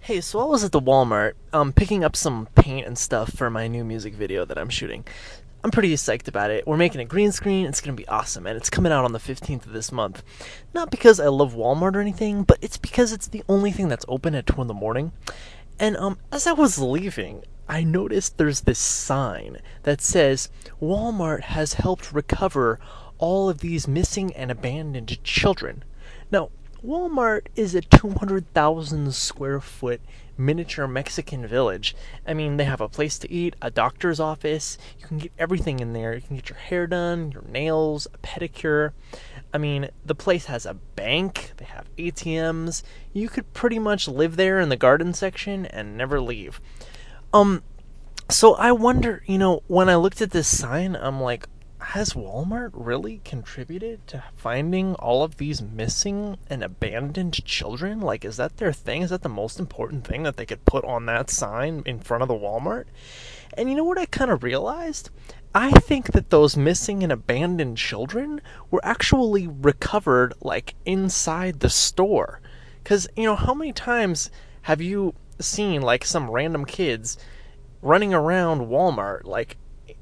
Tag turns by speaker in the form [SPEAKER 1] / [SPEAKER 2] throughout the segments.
[SPEAKER 1] Hey, so I was at the Walmart, picking up some paint and stuff for my new music video that I'm shooting. I'm pretty psyched about it. We're making a green screen, it's gonna be awesome, and it's coming out on the 15th of this month. Not because I love Walmart or anything, but it's because it's the only thing that's open at 2 in the morning. And as I was leaving, I noticed there's this sign that says Walmart has helped recover all of these missing and abandoned children. Now, Walmart is a 200,000 square foot miniature Mexican village. I mean, they have a place to eat, a doctor's office. You can get everything in there. You can get your hair done, your nails, a pedicure. I mean, the place has a bank, they have ATMs. You could pretty much live there in the garden section and never leave. Um, so I wonder, when I looked at this sign, I'm like, has Walmart really contributed to finding all of these missing and abandoned children? Like, is that their thing? Is that the most important thing that they could put on that sign in front of the Walmart? And you know what I kind of realized? I think that those missing and abandoned children were actually recovered, like, inside the store. Because, how many times have you seen, like, some random kids running around Walmart, like,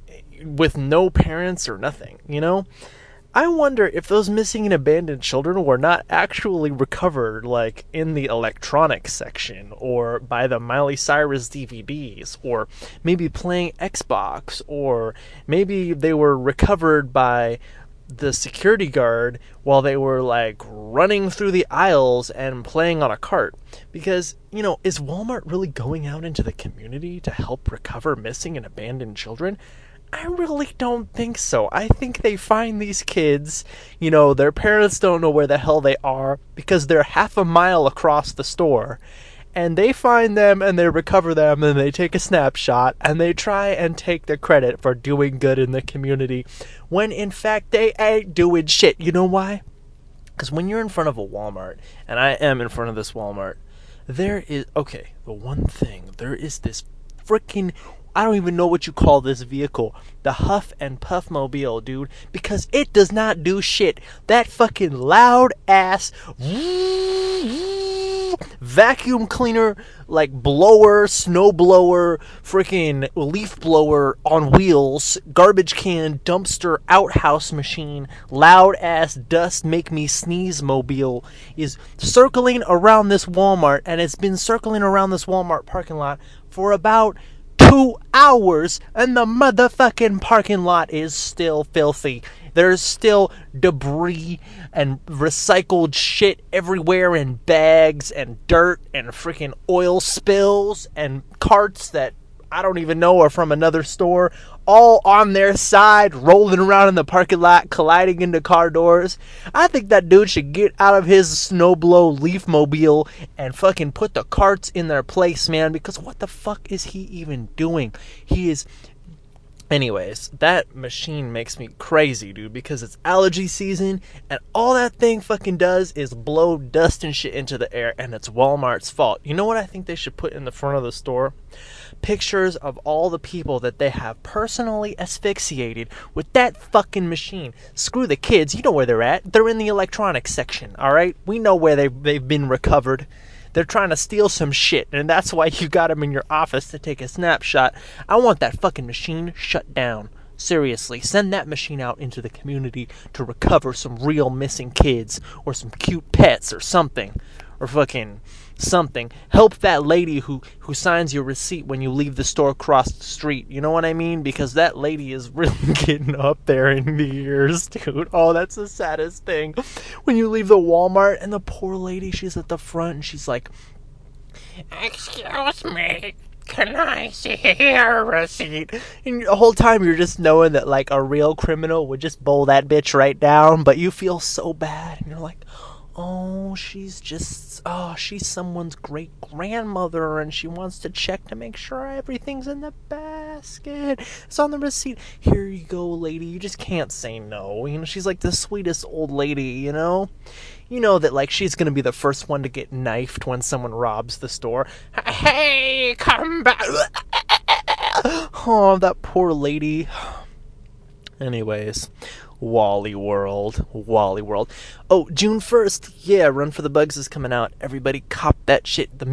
[SPEAKER 1] with no parents or nothing? I wonder if those missing and abandoned children were not actually recovered, like, in the electronics section, or by the Miley Cyrus DVDs, or maybe playing Xbox, or maybe they were recovered by the security guard while they were, like, running through the aisles and playing on a cart. Because, is Walmart really going out into the community to help recover missing and abandoned children? I really don't think so. I think they find these kids, their parents don't know where the hell they are because they're half a mile across the store. And they find them and they recover them and they take a snapshot and they try and take the credit for doing good in the community when in fact they ain't doing shit. You know why? Because when you're in front of a Walmart, and I am in front of this Walmart, there is this freaking, I don't even know what you call this vehicle. The Huff and Puff Mobile, dude. Because it does not do shit. That fucking loud ass vacuum cleaner, like, blower, snow blower, freaking leaf blower on wheels, garbage can, dumpster, outhouse machine, loud ass dust make me sneeze mobile is circling around this Walmart, and it's been circling around this Walmart parking lot for about 2 hours, and the motherfucking parking lot is still filthy. There's still debris and recycled shit everywhere, and bags and dirt and freaking oil spills and carts that I don't even know are from another store, all on their side, rolling around in the parking lot, colliding into car doors. I think that dude should get out of his snowblow leaf mobile and fucking put the carts in their place, man, because what the fuck is he even doing? Anyways, that machine makes me crazy, dude, because it's allergy season, and all that thing fucking does is blow dust and shit into the air, and it's Walmart's fault. You know what I think they should put in the front of the store? Pictures of all the people that they have personally asphyxiated with that fucking machine. Screw the kids, you know where they're at. They're in the electronics section, alright? We know where they've been recovered. They're trying to steal some shit, and that's why you got them in your office to take a snapshot. I want that fucking machine shut down. Seriously, send that machine out into the community to recover some real missing kids, or some cute pets, or something. Or fucking something. Help that lady who signs your receipt when you leave the store across the street. You know what I mean? Because that lady is really getting up there in the years, dude. Oh, that's the saddest thing. When you leave the Walmart and the poor lady, she's at the front and she's like, "Excuse me, can I see your receipt?" And the whole time you're just knowing that, like, a real criminal would just bowl that bitch right down, but you feel so bad and you're like, oh, she's someone's great grandmother and she wants to check to make sure everything's in the basket. It's on the receipt. Here you go, lady. You just can't say no. She's like the sweetest old lady, You know that, like, she's gonna be the first one to get knifed when someone robs the store. Hey, come back. Oh, that poor lady. Anyways, Wally World. Oh, June 1st. Yeah, Run for the Bugs is coming out. Everybody cop that shit. The